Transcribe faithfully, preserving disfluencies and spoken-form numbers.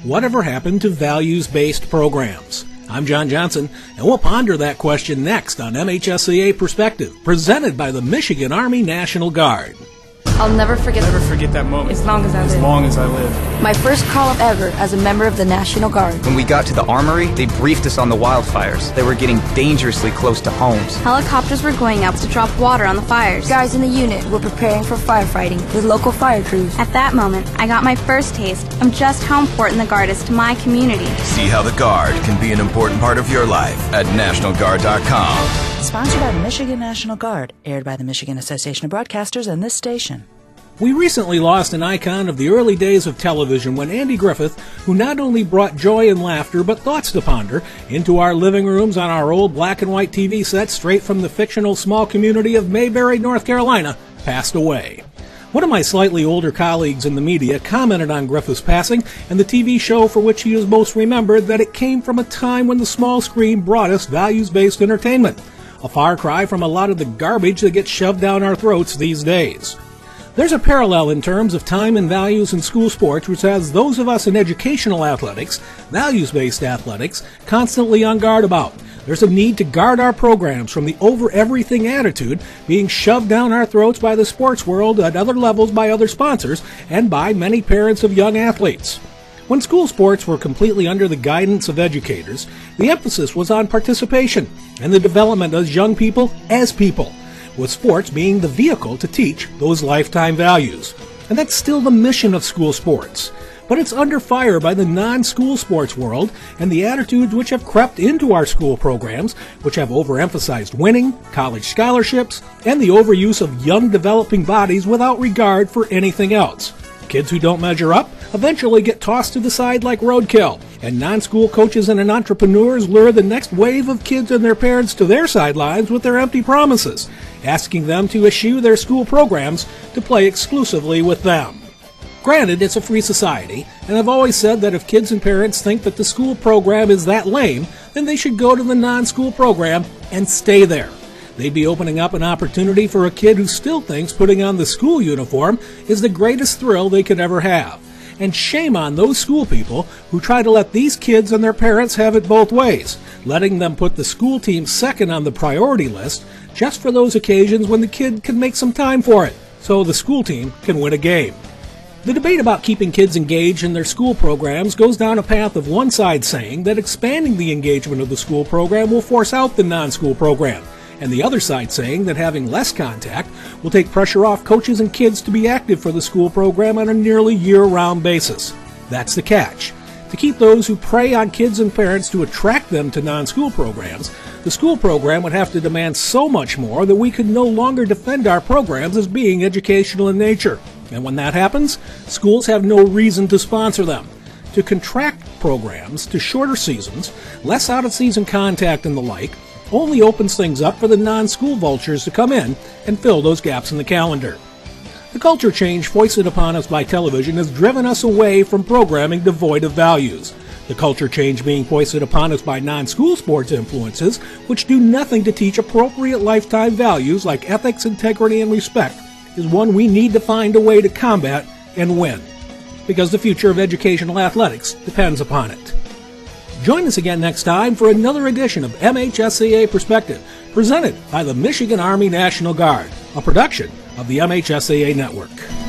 Whatever happened to values-based programs? I'm John Johnson, and we'll ponder that question next on M H S A A Perspective, presented by the Michigan Army National Guard. I'll never forget never forget that moment. As long as I live. As long as I live. My first call-up ever as a member of the National Guard. When we got to the armory, they briefed us on the wildfires. They were getting dangerously close to homes. Helicopters were going out to drop water on the fires. Guys in the unit were preparing for firefighting with local fire crews. At that moment, I got my first taste of just how important the Guard is to my community. See how the Guard can be an important part of your life at National Guard dot com. Sponsored by the Michigan National Guard, aired by the Michigan Association of Broadcasters and this station. We recently lost an icon of the early days of television when Andy Griffith, who not only brought joy and laughter but thoughts to ponder into our living rooms on our old black and white T V sets straight from the fictional small community of Mayberry, North Carolina, passed away. One of my slightly older colleagues in the media commented on Griffith's passing and the T V show for which he is most remembered that it came from a time when the small screen brought us values-based entertainment, a far cry from a lot of the garbage that gets shoved down our throats these days. There's a parallel in terms of time and values in school sports which has those of us in educational athletics, values-based athletics, constantly on guard about. There's a need to guard our programs from the over-everything attitude being shoved down our throats by the sports world at other levels by other sponsors and by many parents of young athletes. When school sports were completely under the guidance of educators, the emphasis was on participation and the development of young people as people, with sports being the vehicle to teach those lifetime values. And that's still the mission of school sports. But it's under fire by the non-school sports world and the attitudes which have crept into our school programs, which have overemphasized winning, college scholarships, and the overuse of young developing bodies without regard for anything else. Kids who don't measure up eventually get tossed to the side like roadkill, and non-school coaches and entrepreneurs lure the next wave of kids and their parents to their sidelines with their empty promises, asking them to eschew their school programs to play exclusively with them. Granted, it's a free society, and I've always said that if kids and parents think that the school program is that lame, then they should go to the non-school program and stay there. They'd be opening up an opportunity for a kid who still thinks putting on the school uniform is the greatest thrill they could ever have. And shame on those school people who try to let these kids and their parents have it both ways, letting them put the school team second on the priority list just for those occasions when the kid can make some time for it, so the school team can win a game. The debate about keeping kids engaged in their school programs goes down a path of one side saying that expanding the engagement of the school program will force out the non-school program, and the other side saying that having less contact will take pressure off coaches and kids to be active for the school program on a nearly year-round basis. That's the catch. To keep those who prey on kids and parents to attract them to non-school programs, the school program would have to demand so much more that we could no longer defend our programs as being educational in nature. And when that happens, schools have no reason to sponsor them. To contract programs to shorter seasons, less out-of-season contact and the like, only opens things up for the non-school vultures to come in and fill those gaps in the calendar. The culture change foisted upon us by television has driven us away from programming devoid of values. The culture change being foisted upon us by non-school sports influences, which do nothing to teach appropriate lifetime values like ethics, integrity, and respect, is one we need to find a way to combat and win. Because the future of educational athletics depends upon it. Join us again next time for another edition of M H S A A Perspective, presented by the Michigan Army National Guard, a production of the M H S A A Network.